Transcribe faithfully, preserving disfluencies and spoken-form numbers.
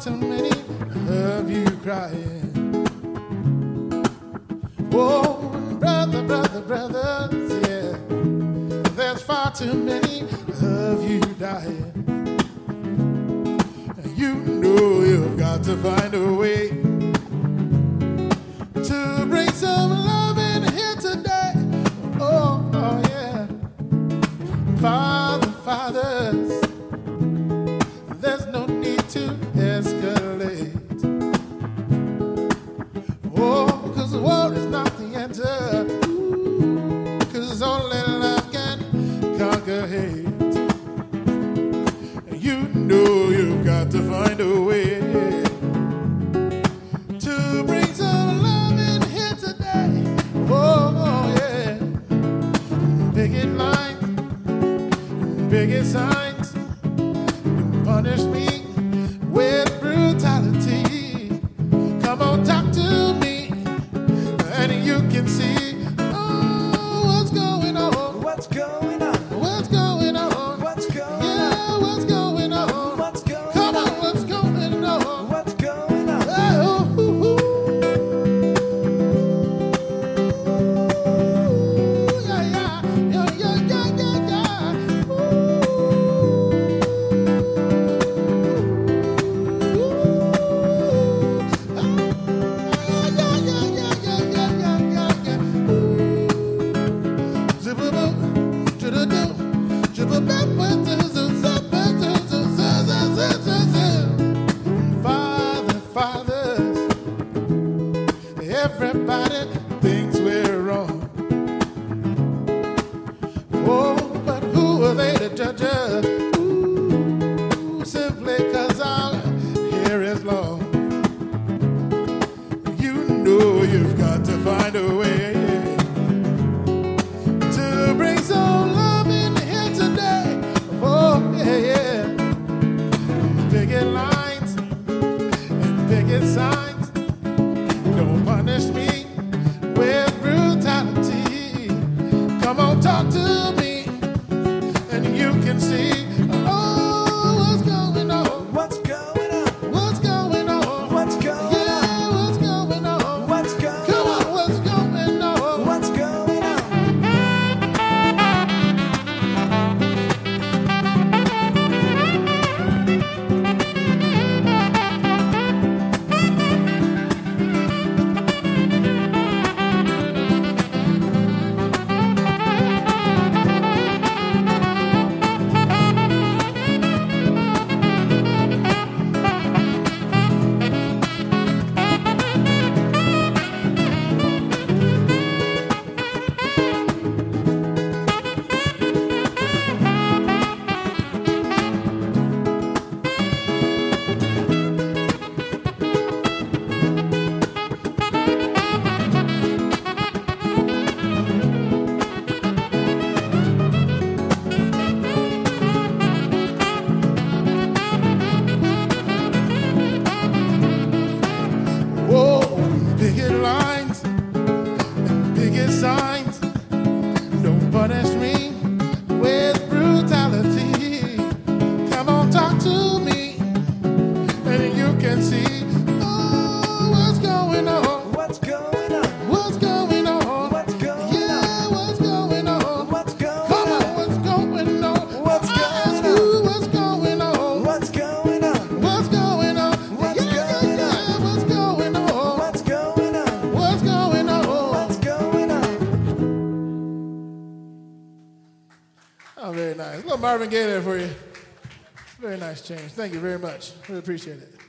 too many of you crying. Oh, brother, brother, brothers, yeah. There's far too many of you dying. You know you've got to find a way to bring some love in here today. Oh, oh yeah. Father, fathers, there's no need to escalate. Oh, because war is not the answer. Because only love can conquer hate. You know you've got to find a way to bring some love in here today. Oh, oh yeah. Picket lines, picket signs, don't punish me with brutality. Come on, talk to me, and you can see oh, what's going on. What's going on? What's going on? What's going Yeah, on? what's going on? What's going Come on? on, what's going on? What's going on? Oh, ooh, ooh. Yeah, yeah, yeah, yeah, yeah, yeah, yeah. Ooh. Ooh. Ah, yeah, yeah, yeah, yeah, yeah, yeah, yeah, yeah. Zip-a-boo, zip-a-doo, zip-a-boo, Father, fathers, everybody thinks we're wrong. Oh, but who are they to judge us? Ooh, simply 'cause our hair is long. You know you've got to find a way to bring some love in here today. Oh, yeah, yeah. Picket lines and picket signs, don't punish me with brutality. Come on, talk to me, and you can see oh, what's going on. What's going on? What's going on? What's going Yeah, on? what's going on? What's going Come on? on, what's going on? What's going on? Whoa, picket lines and picket signs, don't punish me with brutality. Come on, talk to me, and you can see oh, what's going on. What's going on? What's going on? What's going Yeah, on? what's going on? What's going Come on, on? what's going on? What's I going ask on? you, what's going on? What's going on? What's going on? What's Yeah, yeah, going yeah, on? what's going on? What's going on? What's going on? What's going on? Oh, very nice. Little Marvin Gaye there for you. Very nice change. Thank you very much. Really appreciate it.